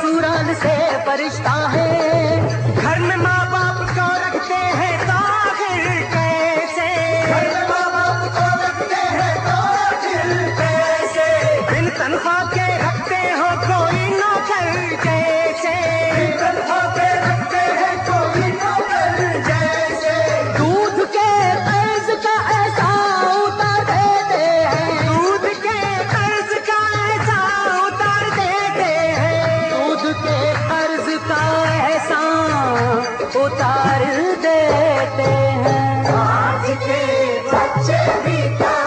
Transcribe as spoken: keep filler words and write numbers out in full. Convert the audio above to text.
ससुराल से फरिश्ता है। घर में माँ बाप को रखते हैं तो आखिर कैसे, घर में माँ बाप को रखते हैं तो आखिर कैसे, बिन तनख्वाह के रखते हो कोई नौकर जैसे, बिन तनख्वाह के रखते हैं कोई नौकर जैसे। दूध के कर्ज का ऐसा उतार देते हैं, दूध के कर्ज का ऐसा उतार देते हैं, दूध के कर्ज का ऐसा उतार देते हैं। आज के बच्चे भी